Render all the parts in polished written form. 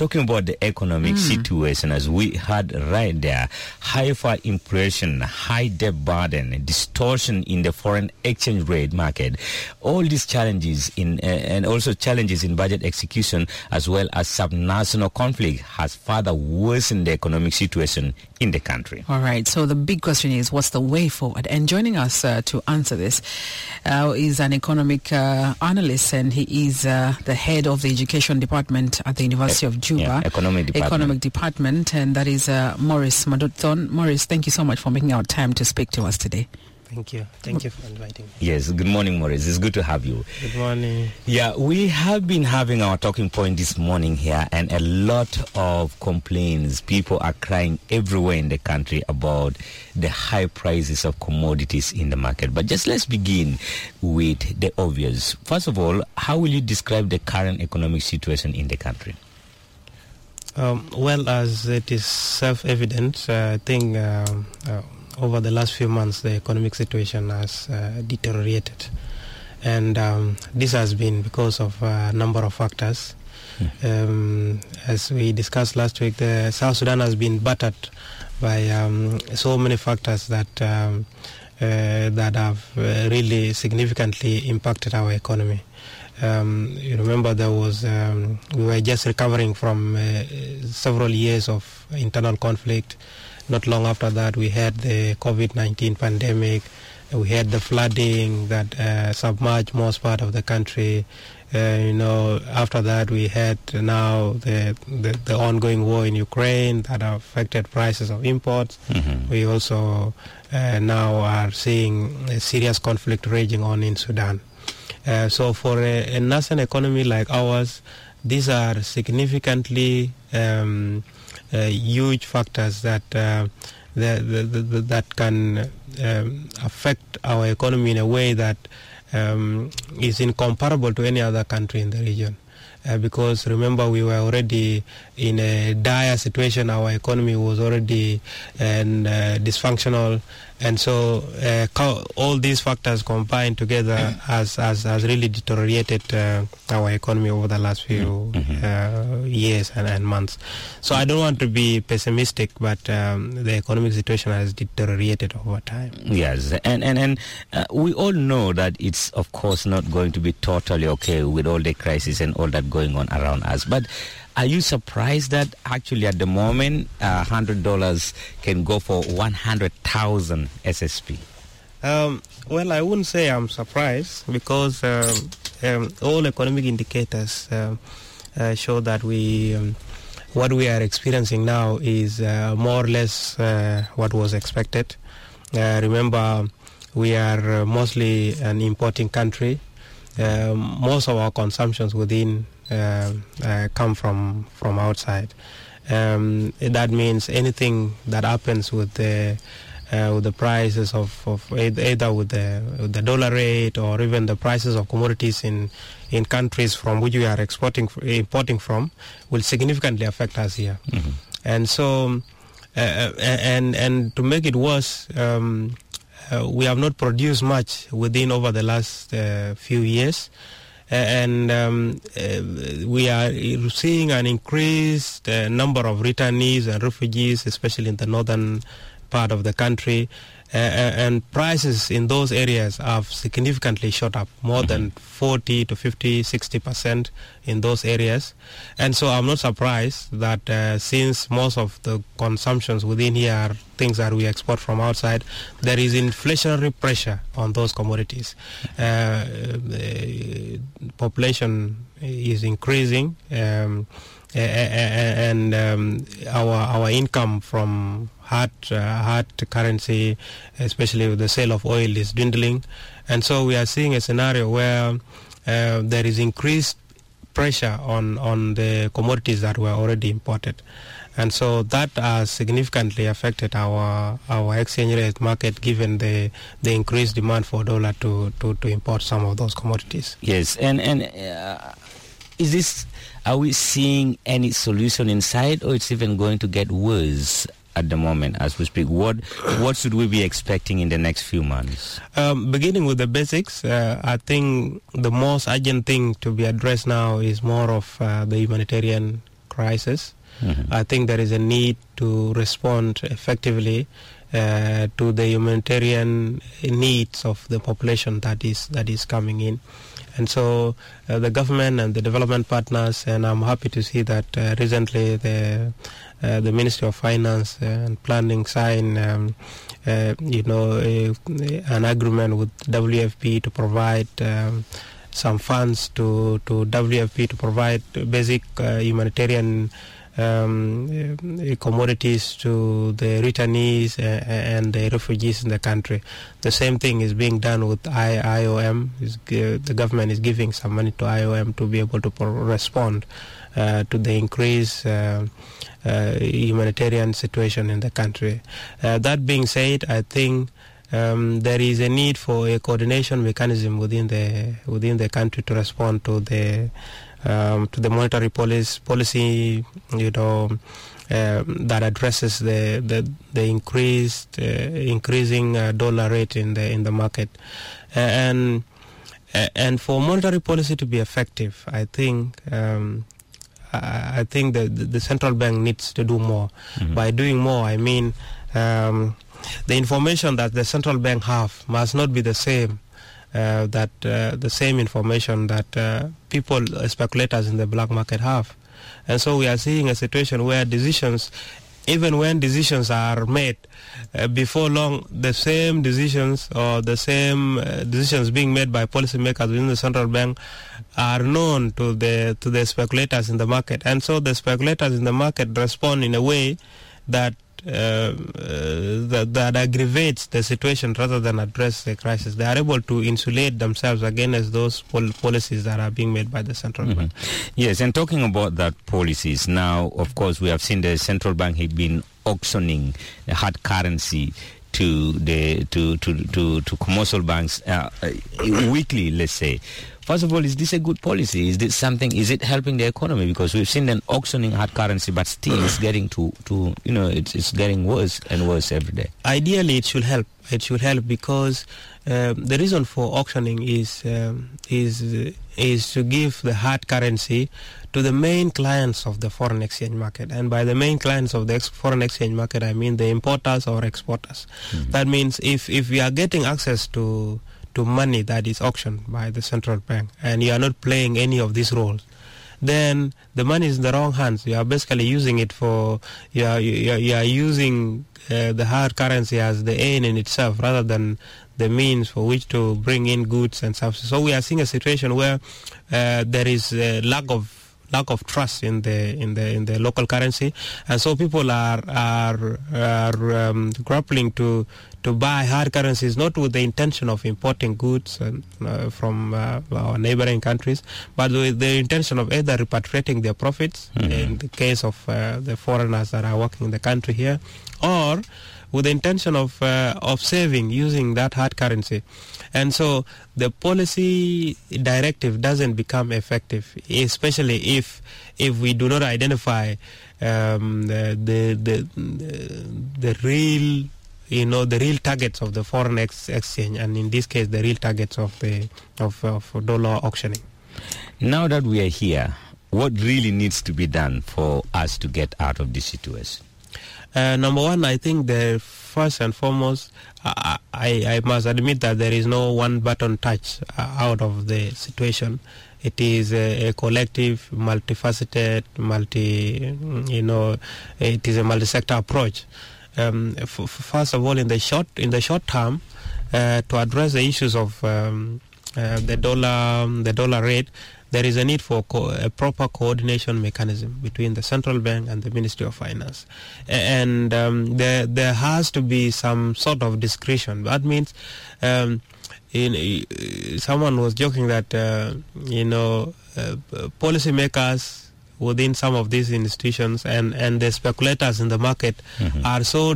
talking about the economic situation, as we had right there, hyperinflation, high debt burden, distortion in the foreign exchange rate market, all these challenges and also challenges in budget execution, as well as subnational conflict, has further worsened the economic situation in the country. All right, so the big question is, what's the way forward? And joining us to answer this is an economic analyst, and he is the head of the education department at the University of Juba, economic department, and that is Maurice Maduthon. Maurice, thank you so much for making our time to speak to us today. Thank you. Thank you for inviting me. Yes, good morning, Maurice. It's good to have you. Good morning. Yeah, we have been having our talking point this morning here, and a lot of complaints. People are crying everywhere in the country about the high prices of commodities in the market. But just let's begin with the obvious. First of all, how will you describe the current economic situation in the country? Well, as it is self-evident, I think over the last few months, the economic situation has deteriorated. And this has been because of a number of factors. As we discussed last week, the South Sudan has been battered by so many factors that have really significantly impacted our economy. You remember there was we were just recovering from several years of internal conflict. Not long after that, we had the COVID-19 pandemic. We had the flooding that submerged most part of the country. After that, we had now the ongoing war in Ukraine that affected prices of imports. We also now are seeing a serious conflict raging on in Sudan. So for a nascent economy like ours, these are significantly huge factors that can affect our economy in a way that is incomparable to any other country in the region. Because remember, we were already in a dire situation. Our economy was already dysfunctional, and so all these factors combined together has really deteriorated our economy over the last few years and months. So I don't want to be pessimistic, but the economic situation has deteriorated over time. Yes, and we all know that it's of course not going to be totally okay with all the crisis and all that going on around us. But are you surprised that actually at the moment $100 can go for 100,000 SSP? Well, I wouldn't say I'm surprised, because all economic indicators show that what we are experiencing now is more or less what was expected. Remember, we are mostly an importing country. Most of our consumptions within come from outside. That means anything that happens with the prices of either with the dollar rate or even the prices of commodities in countries from which we are importing from will significantly affect us here. And so and to make it worse, we have not produced much over the last few years. And we are seeing an increased number of returnees and refugees, especially in the northern part of the country. And prices in those areas have significantly shot up, more than 40 to 50, 60% in those areas. And so I'm not surprised that since most of the consumptions within here are things that we export from outside, there is inflationary pressure on those commodities. Population is increasing, and our income from hard currency, especially with the sale of oil, is dwindling. And so we are seeing a scenario where there is increased pressure on the commodities that were already imported. And so that has significantly affected our exchange rate market, given the increased demand for dollar to import some of those commodities. Yes, and are we seeing any solution in sight, or it's even going to get worse at the moment as we speak? What should we be expecting in the next few months? Beginning with the basics, I think the most urgent thing to be addressed now is more of the humanitarian crisis. I think there is a need to respond effectively to the humanitarian needs of the population that is coming in. And so the government and the development partners, and I'm happy to see that recently the Ministry of Finance and Planning signed an agreement with WFP to provide some funds to WFP to provide basic humanitarian commodities to the returnees and the refugees in the country. The same thing is being done with IOM. The government is giving some money to IOM to be able to respond to the increased humanitarian situation in the country. That being said, I think there is a need for a coordination mechanism within the country to respond to the monetary policy, that addresses the increasing dollar rate in the market, and for monetary policy to be effective, I think the central bank needs to do more. By doing more, I mean the information that the central bank have must not be the same. The same information that people, speculators in the black market have. And so we are seeing a situation where decisions, even when decisions are made, before long, the same decisions or the same decisions being made by policymakers within the central bank are known to the speculators in the market. And so the speculators in the market respond in a way that that aggravates the situation rather than address the crisis. They are able to insulate themselves against those policies that are being made by the central bank. Yes, and talking about that policies, now, of course, we have seen the central bank had been auctioning the hard currency to commercial banks weekly, let's say. First of all, is this a good policy? Is it helping the economy? Because we've seen them auctioning hard currency, but still it's getting it's getting worse and worse every day. Ideally, it should help. It should help because the reason for auctioning is to give the hard currency to the main clients of the foreign exchange market. And by the main clients of the foreign exchange market, I mean the importers or exporters. That means if we are getting access to money that is auctioned by the central bank and you are not playing any of these roles, then the money is in the wrong hands. You are basically using it for, you are using the hard currency as the aim in itself rather than the means for which to bring in goods and services. So we are seeing a situation where there is a lack of trust in the local currency, and so people are grappling to buy hard currencies, not with the intention of importing goods from our neighboring countries, but with the intention of either repatriating their profits in the case of the foreigners that are working in the country here, or with the intention of saving using that hard currency. And so the policy directive doesn't become effective, especially if we do not identify the real targets of the foreign exchange, and in this case the real targets of dollar auctioning. Now that we are here, what really needs to be done for us to get out of this situation? Number one, I think the first and foremost, I must admit that there is no one button touch out of the situation. It is a collective, multifaceted, it is a multi-sector approach. First of all, in the short term, to address the issues of the dollar rate, there is a need for a proper coordination mechanism between the central bank and the Ministry of Finance, and there has to be some sort of discretion. That means, someone was joking that policymakers within some of these institutions and the speculators in the market are so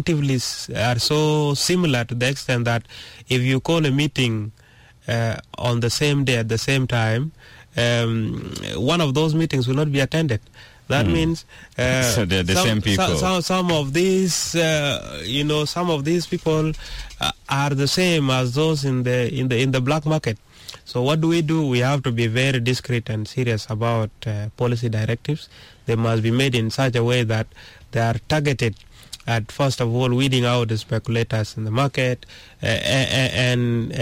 similar to the extent that if you call a meeting on the same day at the same time, one of those meetings will not be attended. That means so they're the same people. Some of these, some of these people are the same as those in the black market. So what do? We have to be very discreet and serious about policy directives. They must be made in such a way that they are targeted at, first of all, weeding out the speculators in the market, and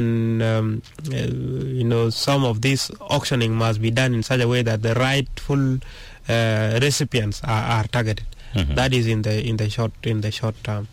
some of this auctioning must be done in such a way that the rightful recipients are targeted. Mm-hmm. That is in the short term.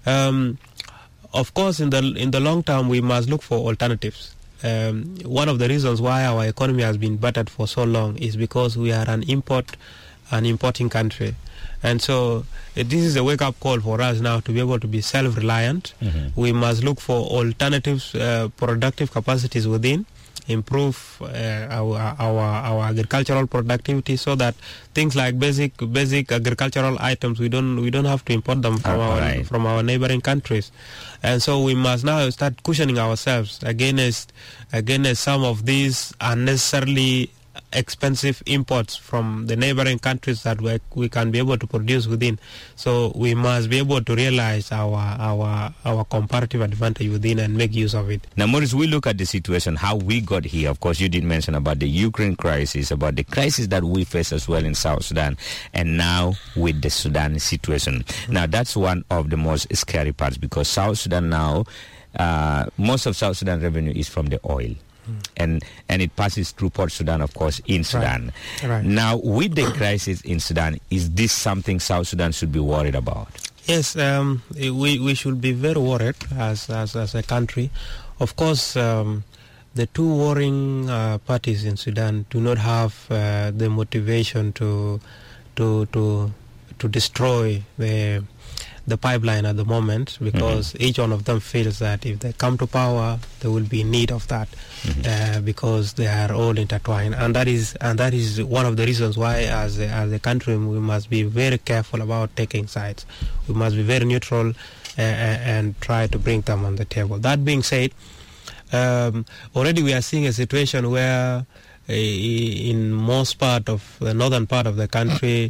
Of course, in the long term, we must look for alternatives. One of the reasons why our economy has been battered for so long is because we are an importing country. And so this is a wake-up call for us now to be able to be self-reliant. Mm-hmm. We must look for alternatives, productive capacities within, improve our agricultural productivity, so that things like basic agricultural items, we don't have to import them from our neighboring countries. And so we must now start cushioning ourselves against some of these unnecessarily expensive imports from the neighboring countries that we can be able to produce within. So we must be able to realize our comparative advantage within and make use of it. Now, Maurice, we look at the situation, how we got here. Of course, you did mention about the Ukraine crisis, about the crisis that we face as well in South Sudan, and now with the Sudan situation. Mm-hmm. Now, that's one of the most scary parts, because South Sudan now, most of South Sudan revenue is from the oil. And it passes through Port Sudan, of course, in Sudan. Right. Now, with the crisis in Sudan, is this something South Sudan should be worried about? Yes, we should be very worried as a country. Of course, the two warring parties in Sudan do not have the motivation to destroy the pipeline at the moment, because each one of them feels that if they come to power, they will be in need of that, because they are all intertwined, and that is one of the reasons why, as a country, we must be very careful about taking sides. We must be very neutral and try to bring them on the table. That being said, already we are seeing a situation where, in most part of the northern part of the country,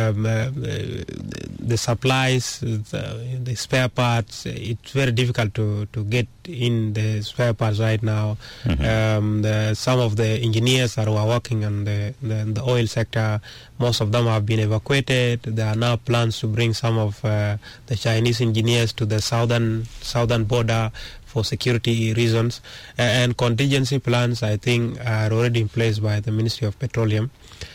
the supplies, the spare parts, it's very difficult to get in the spare parts right now. Some of the engineers that were working on the oil sector, most of them have been evacuated. There are now plans to bring some of the Chinese engineers to the southern border for security reasons, and contingency plans, I think, are already in place by the Ministry of Petroleum,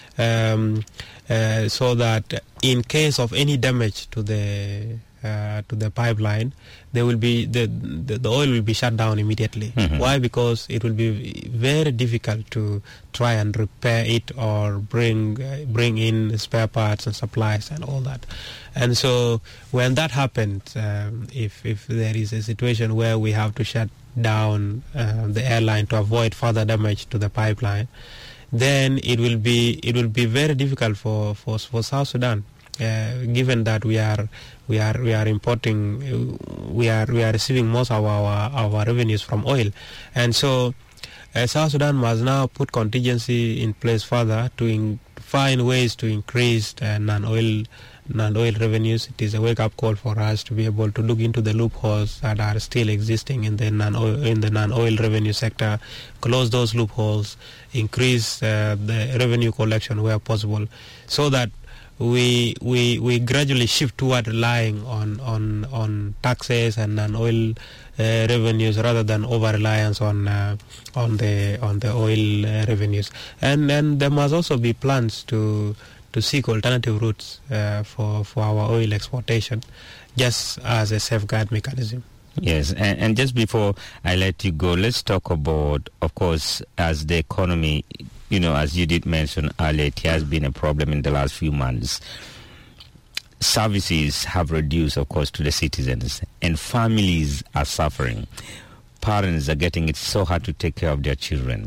so that in case of any damage to the pipeline, there will be the oil will be shut down immediately. Why? Because it will be very difficult to try and repair it or bring in spare parts and supplies and all that. And so when that happens, if there is a situation where we have to shut down the airline to avoid further damage to the pipeline, then it will be very difficult for South Sudan, given that we are importing, we are receiving most of our revenues from oil. And so South Sudan must now put contingency in place further to find ways to increase non-oil revenues. It is a wake-up call for us to be able to look into the loopholes that are still existing in the non-oil revenue sector, close those loopholes, increase the revenue collection where possible, so that we gradually shift toward relying on taxes and non-oil revenues rather than over-reliance on the oil revenues. And there must also be plans to seek alternative routes for our oil exportation, just as a safeguard mechanism. Yes, and just before I let you go, let's talk about, of course, as the economy, as you did mention earlier, it has been a problem in the last few months. Services have reduced, of course, to the citizens, and families are suffering. Parents are getting it so hard to take care of their children.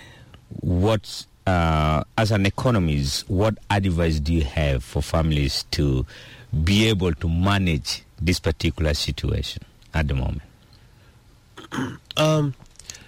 As an economist, what advice do you have for families to be able to manage this particular situation at the moment?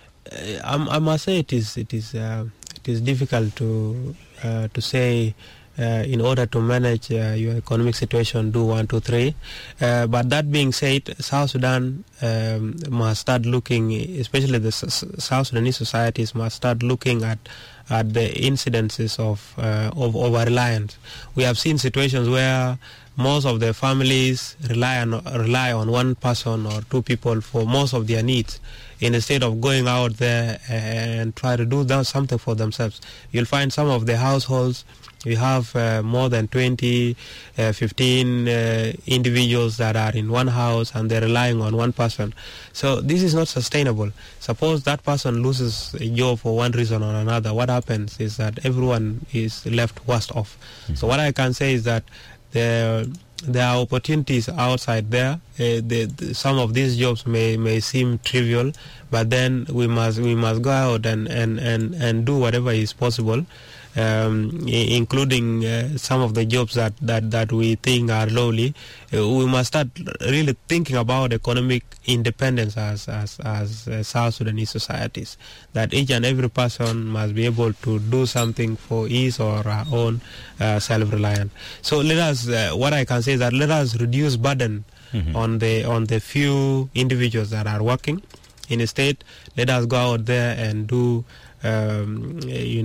I must say it is difficult to say in order to manage your economic situation, do 1, 2, 3. But that being said, South Sudan must start looking, especially the South Sudanese societies must start looking at the incidences of over-reliance. We have seen situations where most of the families rely on one person or two people for most of their needs, instead of going out there and try to do something for themselves. You'll find some of the households, you have more than 20, 15 individuals that are in one house and they're relying on one person. So this is not sustainable. Suppose that person loses a job for one reason or another. What happens is that everyone is left worse off. Mm-hmm. So what I can say is that there are opportunities outside there. Some of these jobs may seem trivial, but then we must go out and do whatever is possible, including some of the jobs that we think are lowly. We must start really thinking about economic independence as South Sudanese societies, that each and every person must be able to do something for his or her own self-reliance. So let us, what I can say is that let us reduce burden on the few individuals that are working. Instead, let us go out there and do, in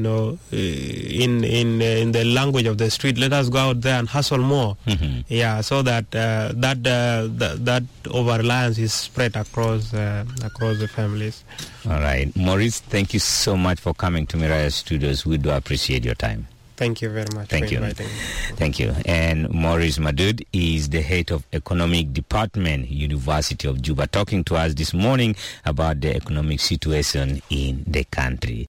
the language of the street, let us go out there and hustle more. Yeah, so that that over-reliance is spread across the families. All right, Maurice, thank you so much for coming to Miraya Studios. We do appreciate your time. Thank you very much for inviting me. Thank you. And Maurice Madud is the head of Economic Department, University of Juba, talking to us this morning about the economic situation in the country.